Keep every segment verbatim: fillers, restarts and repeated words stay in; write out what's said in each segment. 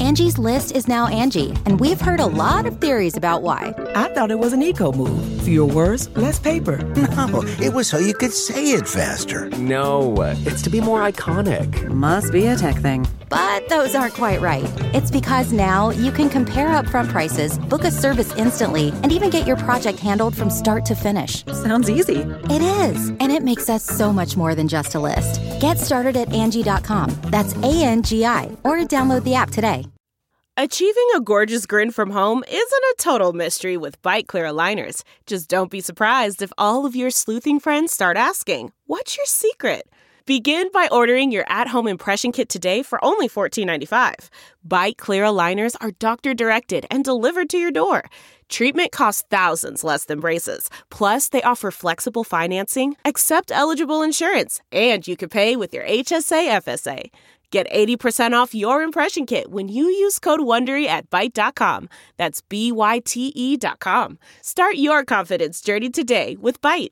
Angie's List is now Angie, and we've heard a lot of theories about why. I thought it was an eco move. Fewer words, less paper. No, it was so you could say it faster. No, it's to be more iconic. Must be a tech thing. But those aren't quite right. It's because now you can compare upfront prices, book a service instantly, and even get your project handled from start to finish. Sounds easy. It is, and it makes us so much more than just a list. Get started at Angie dot com. That's A N G I, or download the app today. Achieving a gorgeous grin from home isn't a total mystery with Byte Clear aligners. Just don't be surprised if all of your sleuthing friends start asking, "What's your secret?" Begin by ordering your at-home impression kit today for only fourteen ninety-five. Byte Clear aligners are doctor-directed and delivered to your door. Treatment costs thousands less than braces. Plus, they offer flexible financing, accept eligible insurance, and you can pay with your H S A F S A. Get eighty percent off your impression kit when you use code WONDERY at byte dot com. That's B Y T E dot com. Start your confidence journey today with Byte.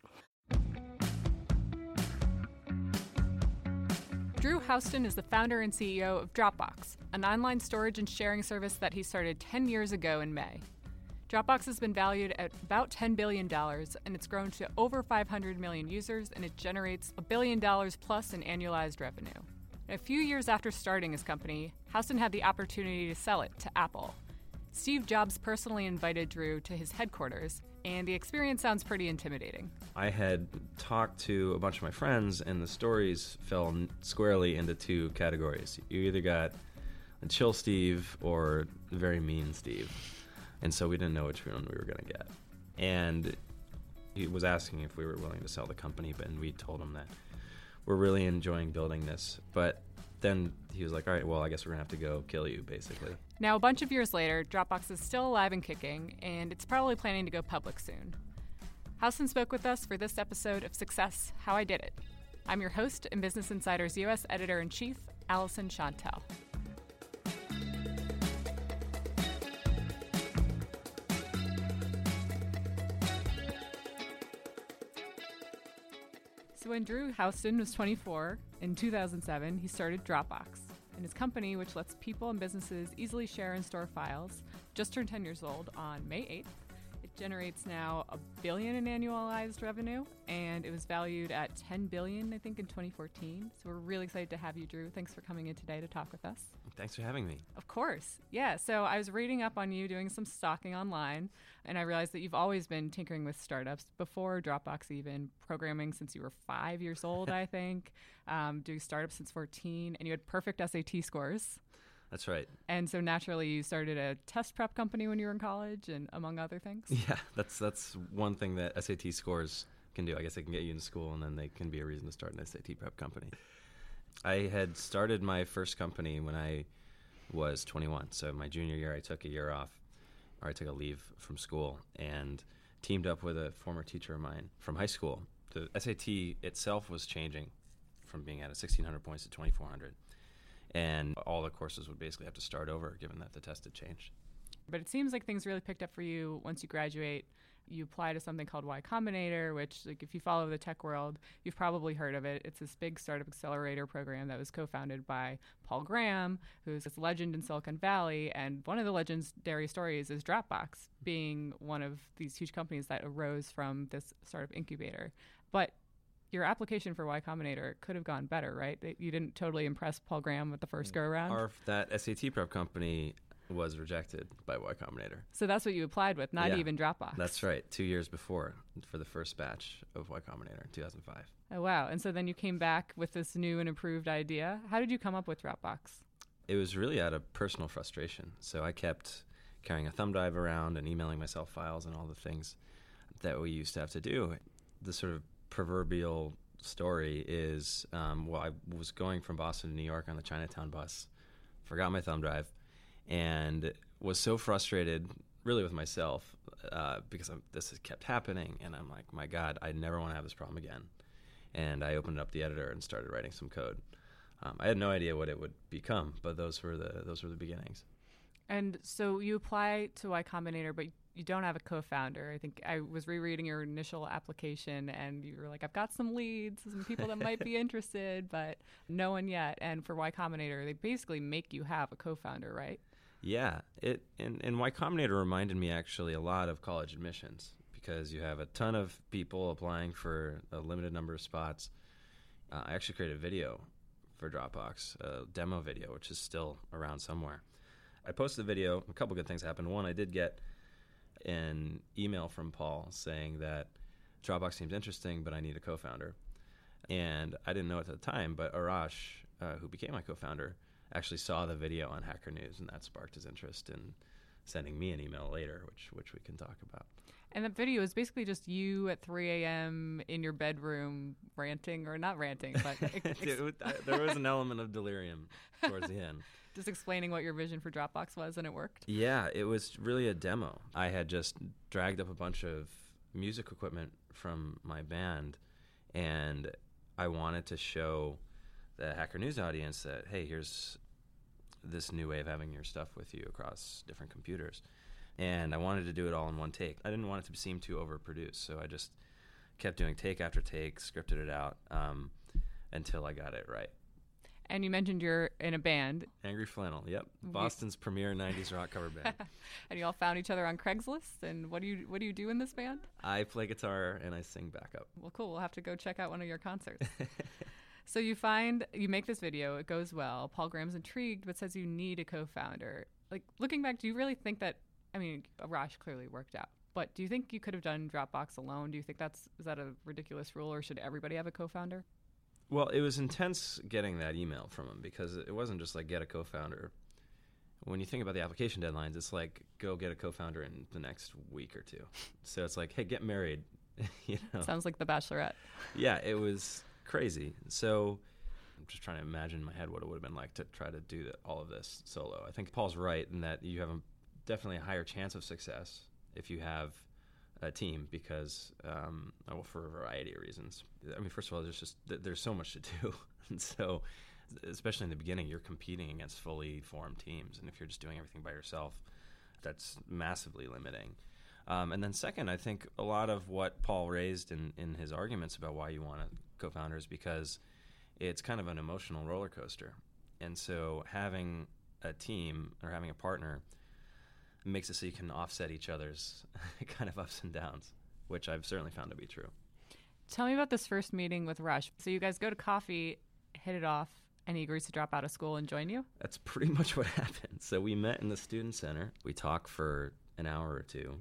Drew Houston is the founder and C E O of Dropbox, an online storage and sharing service that he started ten years ago in May. Dropbox has been valued at about ten billion dollars, and it's grown to over five hundred million users, and it generates a billion dollars plus in annualized revenue. A few years after starting his company, Houston had the opportunity to sell it to Apple. Steve Jobs personally invited Drew to his headquarters, and the experience sounds pretty intimidating. I had talked to a bunch of my friends, and the stories fell squarely into two categories. You either got a chill Steve or a very mean Steve. And so we didn't know which one we were going to get. And he was asking if we were willing to sell the company, but and we told him that we're really enjoying building this. But then he was like, all right, well, I guess we're going to have to go kill you, basically. Now, a bunch of years later, Dropbox is still alive and kicking, and it's probably planning to go public soon. Houston spoke with us for this episode of Success, How I Did It. I'm your host and Business Insider's U S Editor-in-Chief, Allison Chantel. So when Drew Houston was twenty-four, in two thousand seven, he started Dropbox. And his company, which lets people and businesses easily share and store files, just turned ten years old on May eighth. It generates now a billion in annualized revenue, and it was valued at ten billion, I think, in twenty fourteen. So we're really excited to have you, Drew. Thanks for coming in today to talk with us. Thanks for having me. Of course. Yeah. So I was reading up on you, doing some stalking online, and I realized that you've always been tinkering with startups before Dropbox, even programming since you were five years old, I think, um, doing startups since fourteen, and you had perfect S A T scores. That's right. And so naturally you started a test prep company when you were in college, and among other things. Yeah, that's that's one thing that S A T scores can do. I guess they can get you in school, and then they can be a reason to start an S A T prep company. I had started my first company when I was twenty-one. So my junior year, I took a year off, or I took a leave from school, and teamed up with a former teacher of mine from high school. The S A T itself was changing from being at a sixteen hundred points to twenty-four hundred. And all the courses would basically have to start over, given that the test had changed. But it seems like things really picked up for you once you graduate. You apply to something called Y Combinator, which, like, if you follow the tech world, you've probably heard of it. It's this big startup accelerator program that was co-founded by Paul Graham, who's this legend in Silicon Valley. And one of the legendary stories is Dropbox being one of these huge companies that arose from this startup incubator. But your application for Y Combinator could have gone better, right? You didn't totally impress Paul Graham with the first go around. Our, that S A T prep company was rejected by Y Combinator. So that's what you applied with, not yeah, even Dropbox. That's right. Two years before, for the first batch of Y Combinator in two thousand five. Oh, wow. And so then you came back with this new and improved idea. How did you come up with Dropbox? It was really out of personal frustration. So I kept carrying a thumb drive around and emailing myself files and all the things that we used to have to do. The sort of proverbial story is, um, well, I was going from Boston to New York on the Chinatown bus, forgot my thumb drive, and was so frustrated, really with myself, uh, because I'm, this has kept happening, and I'm like, my God, I never want to have this problem again. And I opened up the editor and started writing some code. Um, I had no idea what it would become, but those were the those were the beginnings. And so you apply to Y Combinator, but you don't have a co-founder. I think I was rereading your initial application, and you were like, I've got some leads, some people that might be interested, but no one yet. And for Y Combinator, they basically make you have a co-founder, right? Yeah, it and, and Y Combinator reminded me actually a lot of college admissions because you have a ton of people applying for a limited number of spots. Uh, I actually created a video for Dropbox, a demo video, which is still around somewhere. I posted the video. A couple good things happened. One, I did get an email from Paul saying that Dropbox seems interesting, but I need a co-founder. And I didn't know it at the time, but Arash, uh, who became my co-founder, actually saw the video on Hacker News, and that sparked his interest in sending me an email later, which which we can talk about. And that video is basically just you at three a.m. in your bedroom ranting, or not ranting, but ex- it, I, there was an element of delirium towards the end. Just explaining what your vision for Dropbox was, and it worked? Yeah, it was really a demo. I had just dragged up a bunch of music equipment from my band, and I wanted to show the Hacker News audience that, hey, here's this new way of having your stuff with you across different computers. And I wanted to do it all in one take. I didn't want it to seem too overproduced, so I just kept doing take after take, scripted it out um, until I got it right. And you mentioned you're in a band. Angry Flannel, yep. Boston's premier nineties rock cover band. And you all found each other on Craigslist. And what do you what do you do in this band? I play guitar and I sing backup. Well, cool. We'll have to go check out one of your concerts. So you find, you make this video, it goes well. Paul Graham's intrigued, but says you need a co-founder. Like, looking back, do you really think that, I mean, Arash clearly worked out, but do you think you could have done Dropbox alone? Do you think that's, is that a ridiculous rule, or should everybody have a co-founder? Well, it was intense getting that email from him because it wasn't just like get a co-founder. When you think about the application deadlines, it's like go get a co-founder in the next week or two. So it's like, hey, get married. You know? Sounds like The Bachelorette. Yeah, it was crazy. So I'm just trying to imagine in my head what it would have been like to try to do that, all of this solo. I think Paul's right in that you have a, definitely a higher chance of success if you have a team because, um, well, for a variety of reasons. I mean, first of all, there's just there's so much to do, and so especially in the beginning, you're competing against fully formed teams, and if you're just doing everything by yourself, that's massively limiting. Um, and then second, I think a lot of what Paul raised in, in his arguments about why you want a co-founder is because it's kind of an emotional roller coaster. And so having a team or having a partner makes it so you can offset each other's kind of ups and downs, which I've certainly found to be true. Tell me about this first meeting with Rush. So you guys go to coffee, hit it off, and he agrees to drop out of school and join you? That's pretty much what happened. So we met in the student center. We talked for an hour or two.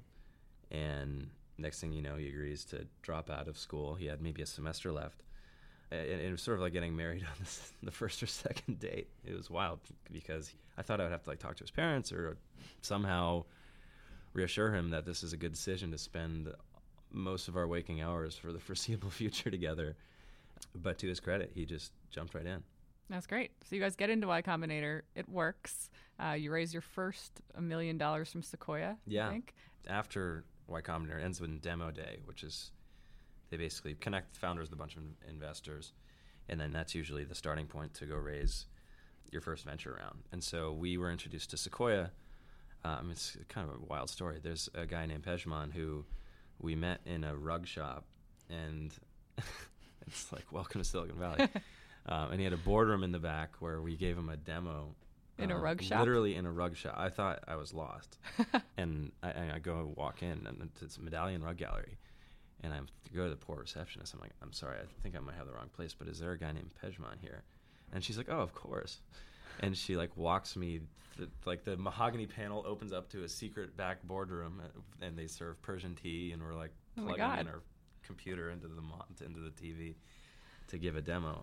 And next thing you know, he agrees to drop out of school. He had maybe a semester left. And it was sort of like getting married on this, the first or second date. It was wild because I thought I would have to like talk to his parents or somehow reassure him that this is a good decision to spend most of our waking hours for the foreseeable future together. But to his credit, he just jumped right in. That's great. So you guys get into Y Combinator. It works. Uh, you raise your first a million dollars from Sequoia, yeah. I think. After Y Combinator ends with demo day, which is they basically connect founders with a bunch of investors, and then that's usually the starting point to go raise your first venture round. And so we were introduced to Sequoia. Um, it's kind of a wild story. There's a guy named Pejman who we met in a rug shop, and it's like, welcome to Silicon Valley. um, and he had a boardroom in the back where we gave him a demo. In uh, a rug shop? Literally in a rug shop. I thought I was lost. and I, I go walk in, and it's a Medallion Rug Gallery. And I go to the poor receptionist. I'm like, I'm sorry, I think I might have the wrong place, but is there a guy named Pejman here? And she's like, oh, of course. And she like walks me, th- like the mahogany panel opens up to a secret back boardroom, uh, and they serve Persian tea, and we're like oh plugging in our computer into the mo- into the T V to give a demo.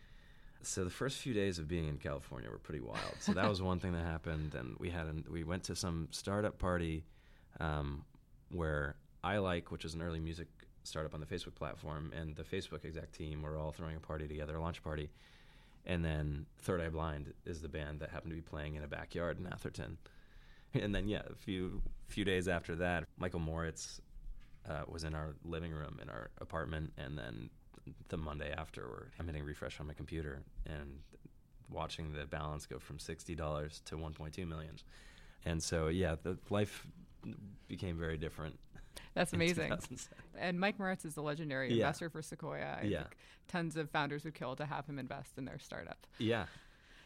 So the first few days of being in California were pretty wild. So that was one thing that happened, and we had an, we went to some startup party um, where iLike, which is an early music startup on the Facebook platform, and the Facebook exec team were all throwing a party together, a launch party. And then Third Eye Blind is the band that happened to be playing in a backyard in Atherton. And then, yeah, a few few days after that, Michael Moritz uh, was in our living room in our apartment, and then the Monday after, I'm hitting refresh on my computer and watching the balance go from sixty dollars to one point two million dollars. And so, yeah, the life became very different. That's amazing. And Mike Moritz is a legendary yeah. investor for Sequoia. I yeah. think tons of founders would kill to have him invest in their startup. Yeah.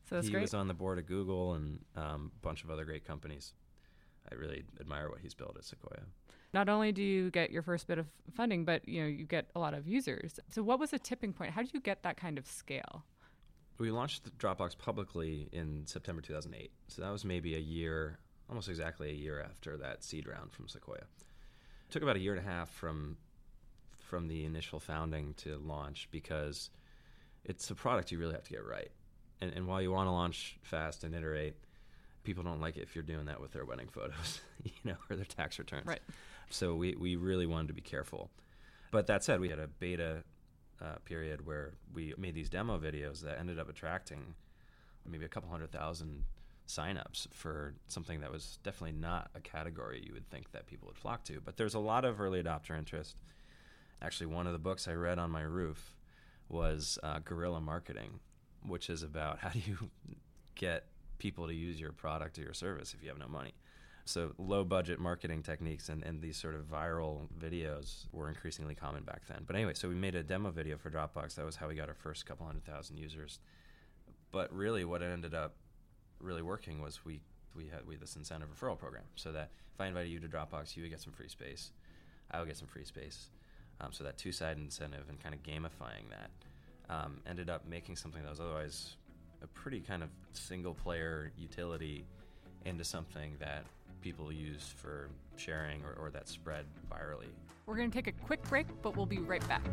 So that's he great. was on the board of Google and um, a bunch of other great companies. I really admire what he's built at Sequoia. Not only do you get your first bit of funding, but you know you get a lot of users. So what was the tipping point? How did you get that kind of scale? We launched the Dropbox publicly in September two thousand eight. So that was maybe a year, almost exactly a year after that seed round from Sequoia. It took about a year and a half from from the initial founding to launch because it's a product you really have to get right. And, and while you want to launch fast and iterate, people don't like it if you're doing that with their wedding photos, you know, or their tax returns. Right. So we, we really wanted to be careful. But that said, we had a beta uh, period where we made these demo videos that ended up attracting maybe a couple hundred thousand signups for something that was definitely not a category you would think that people would flock to. But there's a lot of early adopter interest. Actually, one of the books I read on my roof was uh, Guerrilla Marketing, which is about how do you get people to use your product or your service if you have no money. So low budget marketing techniques and, and these sort of viral videos were increasingly common back then. But anyway, so we made a demo video for Dropbox. That was how we got our first couple hundred thousand users. But really what ended up really working was we, we had we had this incentive referral program so that if I invited you to Dropbox, you would get some free space. I would get some free space. Um, so that two-sided incentive and kind of gamifying that um, ended up making something that was otherwise a pretty kind of single-player utility into something that people use for sharing or, or that spread virally. We're going to take a quick break, but we'll be right back.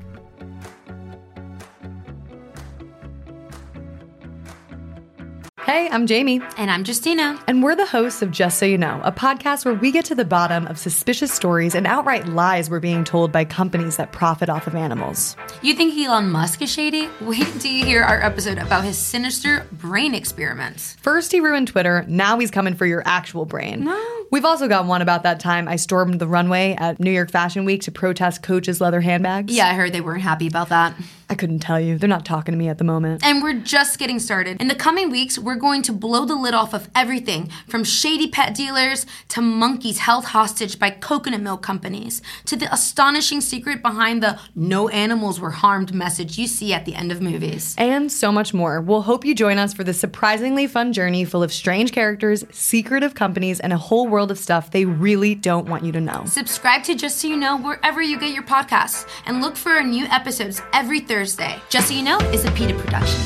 Hey, I'm Jamie. And I'm Justina. And we're the hosts of Just So You Know, a podcast where we get to the bottom of suspicious stories and outright lies we're being told by companies that profit off of animals. You think Elon Musk is shady? Wait till you hear our episode about his sinister brain experiments. First he ruined Twitter, now he's coming for your actual brain. No. We've also got one about that time I stormed the runway at New York Fashion Week to protest Coach's leather handbags. Yeah, I heard they weren't happy about that. I couldn't tell you. They're not talking to me at the moment. And we're just getting started. In the coming weeks, we're going to blow the lid off of everything from shady pet dealers to monkeys held hostage by coconut milk companies to the astonishing secret behind the no animals were harmed message you see at the end of movies. And so much more. We'll hope you join us for this surprisingly fun journey full of strange characters, secretive companies, and a whole world of stuff they really don't want you to know. Subscribe to Just So You Know wherever you get your podcasts and look for our new episodes every Thursday. Just So You Know is a PETA production.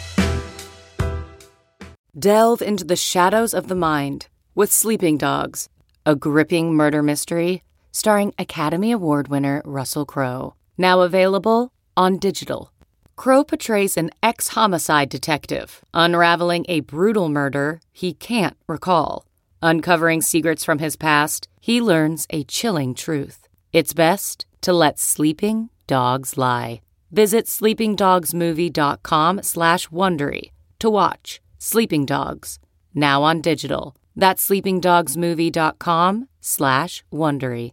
Delve into the shadows of the mind with Sleeping Dogs, a gripping murder mystery starring Academy Award winner Russell Crowe. Now available on digital. Crowe portrays an ex-homicide detective unraveling a brutal murder he can't recall. Uncovering secrets from his past, he learns a chilling truth. It's best to let sleeping dogs lie. Visit sleepingdogsmovie.com slash Wondery to watch Sleeping Dogs, now on digital. That's sleepingdogsmovie.com slash Wondery.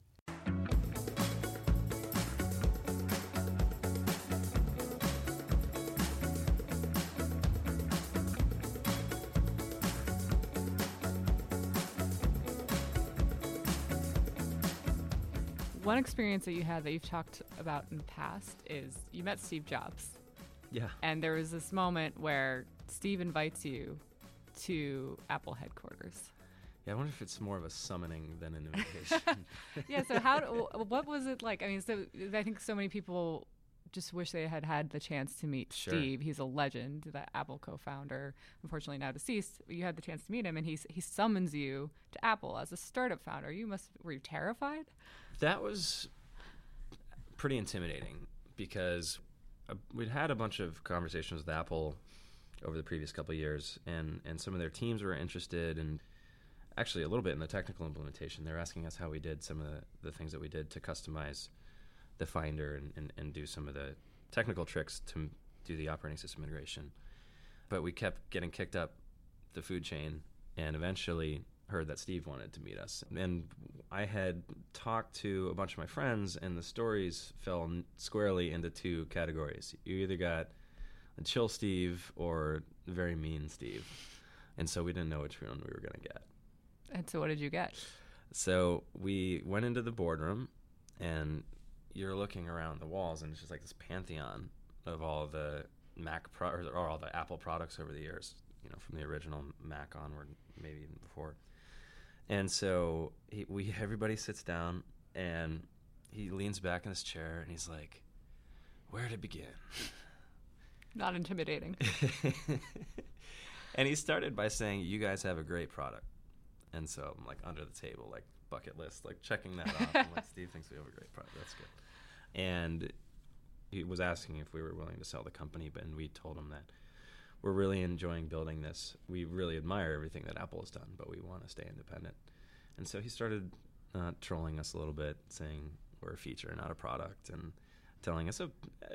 One experience that you had that you've talked about in the past is you met Steve Jobs. Yeah. And there was this moment where Steve invites you to Apple headquarters. Yeah, I wonder if it's more of a summoning than an invitation. Yeah, so how? What was it like? I mean, so I think so many people just wish they had had the chance to meet Sure. Steve. He's a legend, the Apple co-founder, unfortunately now deceased. You had the chance to meet him, and he's, he summons you to Apple as a startup founder. You must were you terrified? That was pretty intimidating because uh, we'd had a bunch of conversations with Apple over the previous couple of years, and, and some of their teams were interested in actually a little bit in the technical implementation. They're asking us how we did some of the, the things that we did to customize the Finder and, and, and do some of the technical tricks to do the operating system integration. But we kept getting kicked up the food chain and eventually heard that Steve wanted to meet us. And I had talked to a bunch of my friends, and the stories fell n- squarely into two categories. You either got a chill Steve or a very mean Steve. And so we didn't know which one we were going to get. And so what did you get? So we went into the boardroom, and you're looking around the walls, and it's just like this pantheon of all the Mac pro- or all the Apple products over the years. you know, from the original Mac onward, maybe even before. And so he, we everybody sits down, and he leans back in his chair, and he's like, where to begin? Not intimidating. And he started by saying, you guys have a great product. And so I'm like under the table, like bucket list, like checking that off. I'm like, Steve thinks we have a great product. That's good. And he was asking if we were willing to sell the company, but and we told him that we're really enjoying building this. We really admire everything that Apple has done, but we want to stay independent. And so he started uh, trolling us a little bit, saying we're a feature, not a product, and telling us a,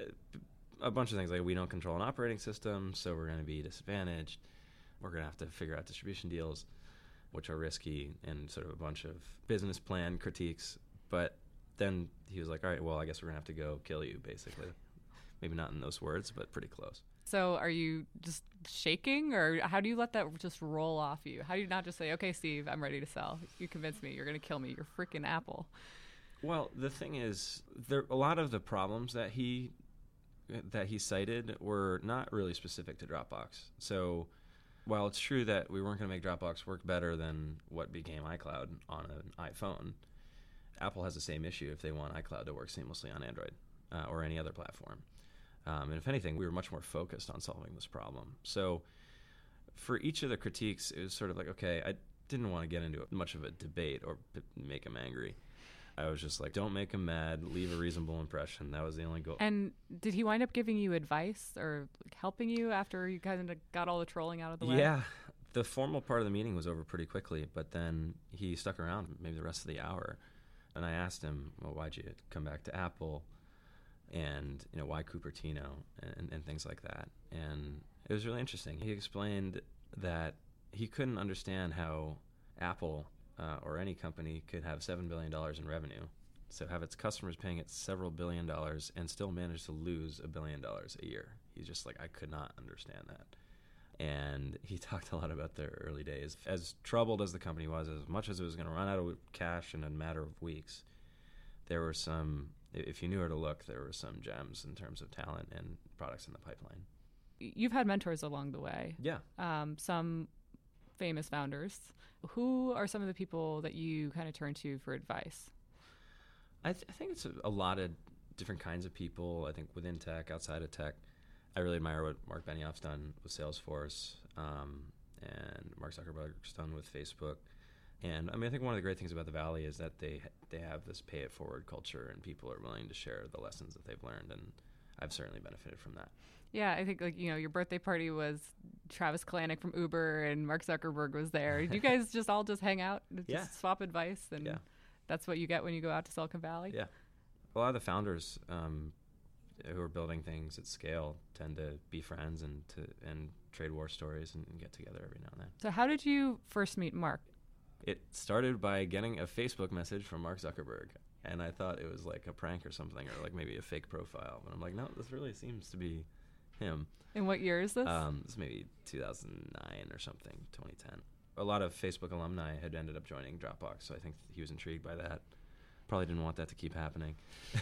a bunch of things like we don't control an operating system, so we're going to be disadvantaged. We're going to have to figure out distribution deals, which are risky, and sort of a bunch of business plan critiques. But then he was like, all right, well, I guess we're going to have to go kill you, basically. Maybe not in those words, but pretty close. So are you just shaking, or how do you let that just roll off you? How do you not just say, okay, Steve, I'm ready to sell. You convinced me. You're going to kill me. You're freaking Apple. Well, the thing is, there a lot of the problems that he that he cited were not really specific to Dropbox. So while it's true that we weren't going to make Dropbox work better than what became iCloud on an iPhone, Apple has the same issue if they want iCloud to work seamlessly on Android uh, or any other platform. Um, and if anything, we were much more focused on solving this problem. So for each of the critiques, it was sort of like, okay, I didn't want to get into much of a debate or p- make him angry. I was just like, don't make him mad, leave a reasonable impression. That was the only goal. And did he wind up giving you advice or like, helping you after you kind of got all the trolling out of the way? Yeah. The formal part of the meeting was over pretty quickly, but then he stuck around maybe the rest of the hour. And I asked him, well, why'd you come back to Apple? And, you know, why Cupertino and, and things like that. And it was really interesting. He explained that he couldn't understand how Apple uh, or any company could have seven billion dollars in revenue, so have its customers paying it several billion dollars and still manage to lose a billion dollars a year. He's just like, I could not understand that. And he talked a lot about the early days. As troubled as the company was, as much as it was going to run out of cash in a matter of weeks, there were some, if you knew where to look, there were some gems in terms of talent and products in the pipeline. You've had mentors along the way. Yeah. Um, some famous founders. Who are some of the people that you kind of turn to for advice? I, th- I think it's a, a lot of different kinds of people. I think within tech, outside of tech. I really admire what Mark Benioff's done with Salesforce, um, and Mark Zuckerberg's done with Facebook. And I mean, I think one of the great things about the Valley is that they they have this pay it forward culture, and people are willing to share the lessons that they've learned, and I've certainly benefited from that. Yeah, I think like you know, your birthday party was Travis Kalanick from Uber, and Mark Zuckerberg was there. You guys just all just hang out, and just yeah. swap advice, and yeah. that's what you get when you go out to Silicon Valley. Yeah, a lot of the founders um, who are building things at scale tend to be friends and to and trade war stories and, and get together every now and then. So, how did you first meet Mark? It started by getting a Facebook message from Mark Zuckerberg, and I thought it was like a prank or something, or like maybe a fake profile. But I'm like, no, this really seems to be him. In what year is this? Um, this is maybe two thousand nine or something, twenty ten. A lot of Facebook alumni had ended up joining Dropbox, so I think he was intrigued by that. Probably didn't want that to keep happening.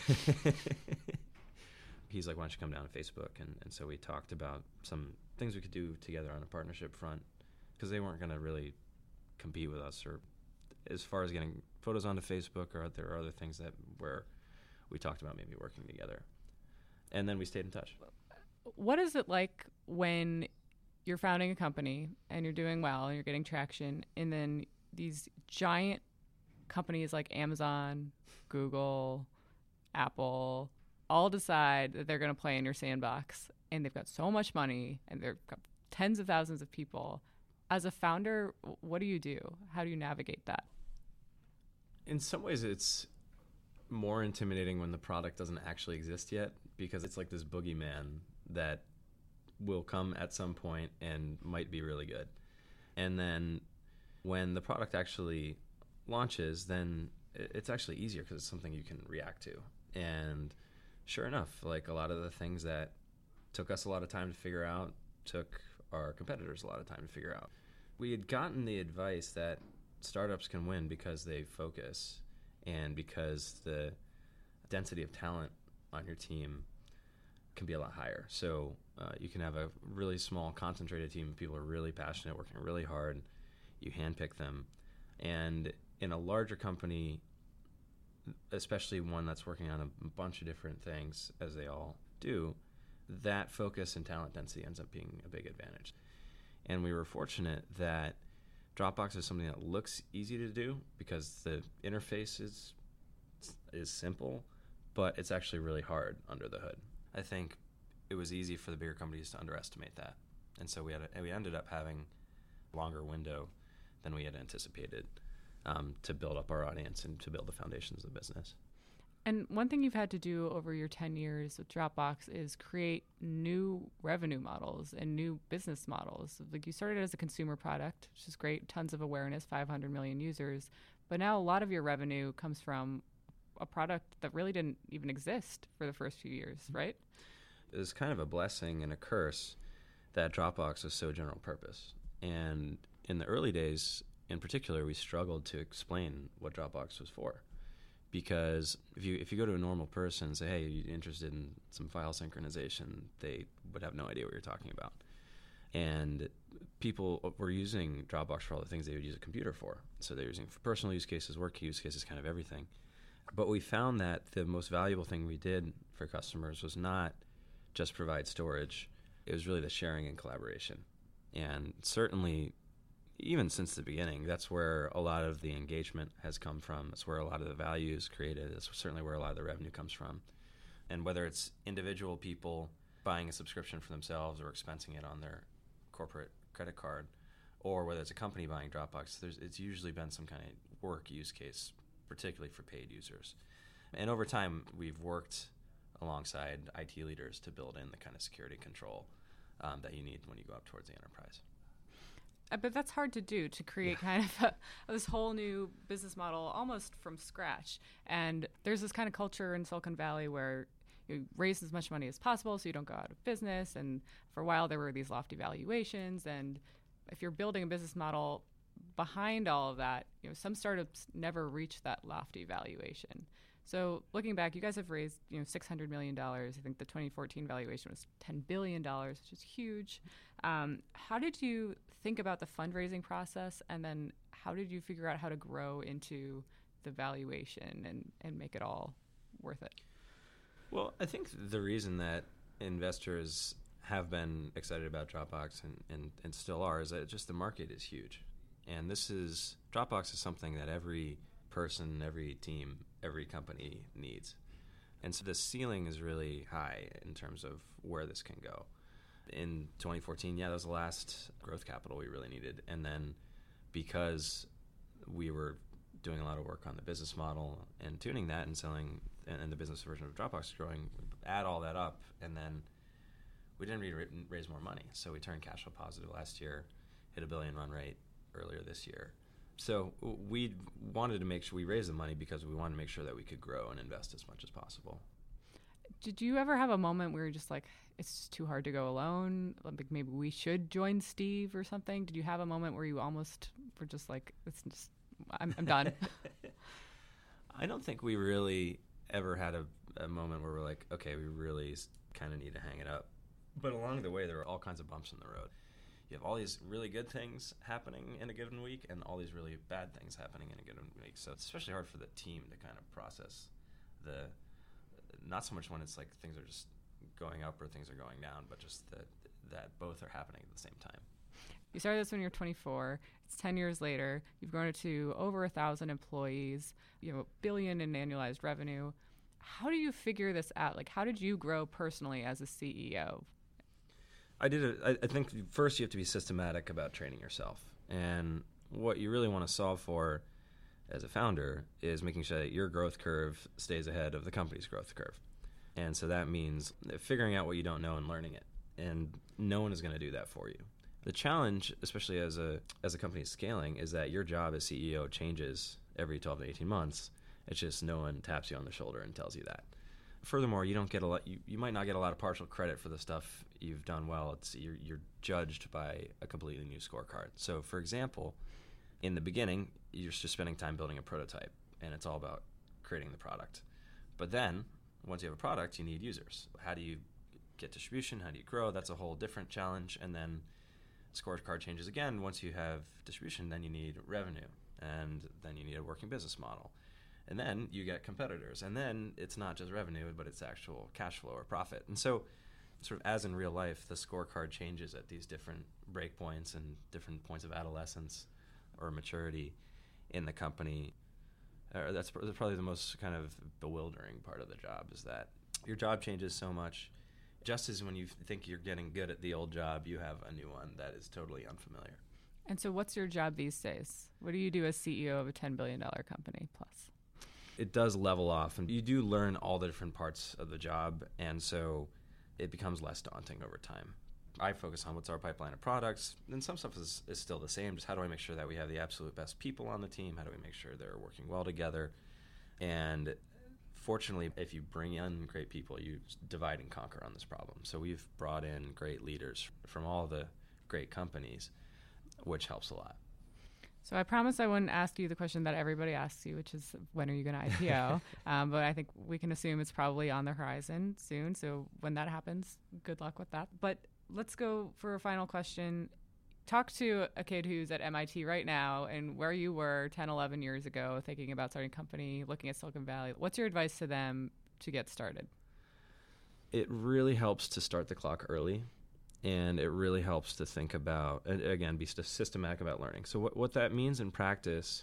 He's like, why don't you come down to Facebook? And, and so we talked about some things we could do together on a partnership front, because they weren't going to really compete with us, or as far as getting photos onto Facebook, or there are other things that where we talked about maybe working together. And then we stayed in touch. What is it like when you're founding a company and you're doing well and you're getting traction, and then these giant companies like Amazon, Google, Apple all decide that they're going to play in your sandbox, and they've got so much money and they've got tens of thousands of people? As a founder, what do you do? How do you navigate that? In some ways, it's more intimidating when the product doesn't actually exist yet, because it's like this boogeyman that will come at some point and might be really good. And then when the product actually launches, then it's actually easier because it's something you can react to. And sure enough, like a lot of the things that took us a lot of time to figure out took our competitors a lot of time to figure out. We had gotten the advice that startups can win because they focus, and because the density of talent on your team can be a lot higher. So uh, you can have a really small, concentrated team of people who are really passionate, working really hard. You handpick them. And in a larger company, especially one that's working on a bunch of different things, as they all do, that focus and talent density ends up being a big advantage. And we were fortunate that Dropbox is something that looks easy to do because the interface is is simple, but it's actually really hard under the hood. I think it was easy for the bigger companies to underestimate that, and so we had a, we ended up having a longer window than we had anticipated um, to build up our audience and to build the foundations of the business. And one thing you've had to do over your ten years with Dropbox is create new revenue models and new business models. Like, you started as a consumer product, which is great, tons of awareness, five hundred million users, but now a lot of your revenue comes from a product that really didn't even exist for the first few years, right? It was kind of a blessing and a curse that Dropbox was so general purpose. And in the early days, in particular, we struggled to explain what Dropbox was for. Because if you if you go to a normal person and say, hey, are you interested in some file synchronization, they would have no idea what you're talking about. And people were using Dropbox for all the things they would use a computer for. So they're using it for personal use cases, work use cases, kind of everything. But we found that the most valuable thing we did for customers was not just provide storage. It was really the sharing and collaboration. And certainly, even since the beginning, that's where a lot of the engagement has come from. That's where a lot of the value is created. That's certainly where a lot of the revenue comes from. And whether it's individual people buying a subscription for themselves or expensing it on their corporate credit card, or whether it's a company buying Dropbox, there's, it's usually been some kind of work use case, particularly for paid users. And over time, we've worked alongside I T leaders to build in the kind of security control um, that you need when you go up towards the enterprise. Uh, but that's hard to do, to create kind of a, this whole new business model almost from scratch. And there's this kind of culture in Silicon Valley where you raise as much money as possible so you don't go out of business. And for a while, there were these lofty valuations. And if you're building a business model behind all of that, you know, some startups never reach that lofty valuation. So looking back, you guys have raised, you know, six hundred million dollars. I think the twenty fourteen valuation was ten billion dollars, which is huge. Um, how did you think about the fundraising process, and then how did you figure out how to grow into the valuation and, and make it all worth it? Well, I think the reason that investors have been excited about Dropbox and, and, and still are is that just the market is huge. And this is, Dropbox is something that every person, every team, every company needs. And so the ceiling is really high in terms of where this can go. In twenty fourteen, yeah, that was the last growth capital we really needed. And then because we were doing a lot of work on the business model and tuning that and selling, and, and the business version of Dropbox growing, add all that up, and then we didn't re- raise more money. So we turned cash flow positive last year, hit a billion run rate earlier this year. So we wanted to make sure we raised the money because we wanted to make sure that we could grow and invest as much as possible. Did you ever have a moment where you're just like, it's just too hard to go alone? Like maybe we should join Steve or something? Did you have a moment where you almost were just like, it's just, I'm, I'm done? I don't think we really ever had a, a moment where we're like, okay, we really kind of need to hang it up. But along the way, there were all kinds of bumps in the road. You have all these really good things happening in a given week and all these really bad things happening in a given week. So it's especially hard for the team to kind of process the, not so much when it's like things are just going up or things are going down, but just that that both are happening at the same time. You started this when you were twenty-four. It's ten years later. You've grown it to over a thousand employees. You have a billion in annualized revenue. How do you figure this out? Like, how did you grow personally as a C E O? I did it. I, I think first you have to be systematic about training yourself. And what you really want to solve for as a founder is making sure that your growth curve stays ahead of the company's growth curve. And so that means figuring out what you don't know and learning it. And no one is going to do that for you. The challenge, especially as a as a company scaling, is that your job as C E O changes every twelve to eighteen months. It's just no one taps you on the shoulder and tells you that. Furthermore, you don't get a lot. You, you might not get a lot of partial credit for the stuff you've done well. It's you're, you're judged by a completely new scorecard. So, for example, in the beginning, you're just spending time building a prototype, and it's all about creating the product. But then, once you have a product, you need users. How do you get distribution? How do you grow? That's a whole different challenge. And then scorecard changes again. Once you have distribution, then you need revenue, and then you need a working business model. And then you get competitors. And then it's not just revenue, but it's actual cash flow or profit. And so sort of as in real life, the scorecard changes at these different breakpoints and different points of adolescence or maturity in the company. Uh, that's, pr- that's probably the most kind of bewildering part of the job, is that your job changes so much. Just as when you think you're getting good at the old job, you have a new one that is totally unfamiliar. And so what's your job these days? What do you do as C E O of a ten billion dollars company plus? It does level off, and you do learn all the different parts of the job, and so it becomes less daunting over time. I focus on what's our pipeline of products, and some stuff is, is still the same. Just how do I make sure that we have the absolute best people on the team? How do we make sure they're working well together? And fortunately, if you bring in great people, you divide and conquer on this problem. So we've brought in great leaders from all the great companies, which helps a lot. So I promised I wouldn't ask you the question that everybody asks you, which is, when are you going to I P O? um, but I think we can assume it's probably on the horizon soon. So when that happens, good luck with that. But let's go for a final question. Talk to a kid who's at M I T right now and where you were ten, eleven years ago, thinking about starting a company, looking at Silicon Valley. What's your advice to them to get started? It really helps to start the clock early. And it really helps to think about, again, be systematic about learning. So what, what that means in practice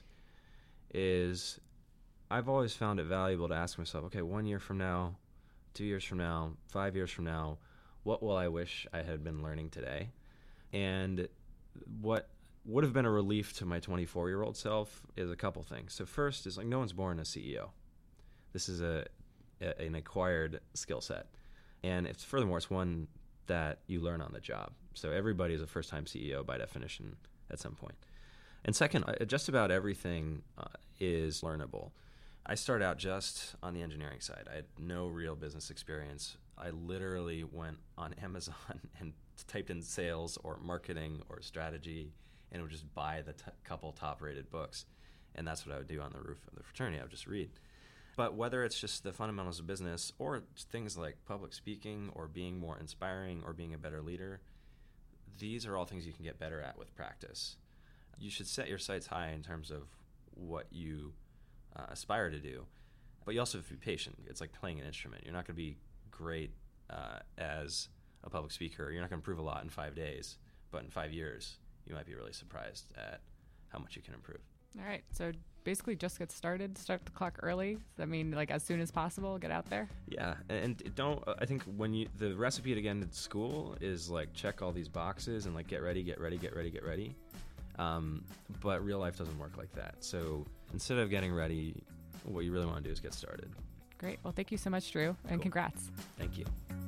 is I've always found it valuable to ask myself, okay, one year from now, two years from now, five years from now, what will I wish I had been learning today? And what would have been a relief to my twenty-four-year-old self is a couple things. So first is, like, no one's born a C E O. This is a, a an acquired skill set. And it's furthermore, it's one that you learn on the job. So everybody is a first-time C E O by definition at some point. And second, just about everything uh, is learnable. I started out just on the engineering side. I had no real business experience. I literally went on Amazon and typed in sales or marketing or strategy and would just buy the t- couple top-rated books. And that's what I would do on the roof of the fraternity. I would just read. But whether it's just the fundamentals of business or things like public speaking or being more inspiring or being a better leader, these are all things you can get better at with practice. You should set your sights high in terms of what you uh, aspire to do, but you also have to be patient. It's like playing an instrument. You're not going to be great uh, as a public speaker. You're not going to improve a lot in five days, but in five years, you might be really surprised at how much you can improve. All right, so basically just get started, start the clock early. I mean, like as soon as possible, get out there. Yeah, and don't, I think when you, the recipe to get into school is like check all these boxes and like get ready, get ready, get ready, get ready. Um, but real life doesn't work like that. So instead of getting ready, what you really want to do is get started. Great. Well, thank you so much, Drew, and Cool. Congrats. Thank you.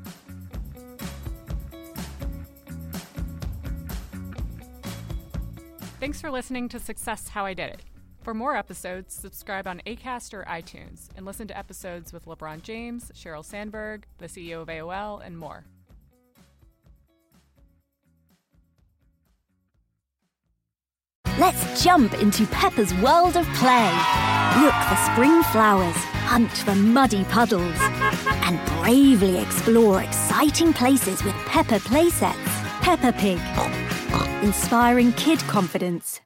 Thanks for listening to Success How I Did It. For more episodes, subscribe on Acast or iTunes and listen to episodes with LeBron James, Sheryl Sandberg, the C E O of A O L, and more. Let's jump into Peppa's world of play. Look for spring flowers, hunt for muddy puddles, and bravely explore exciting places with Peppa playsets. Peppa Pig, inspiring kid confidence.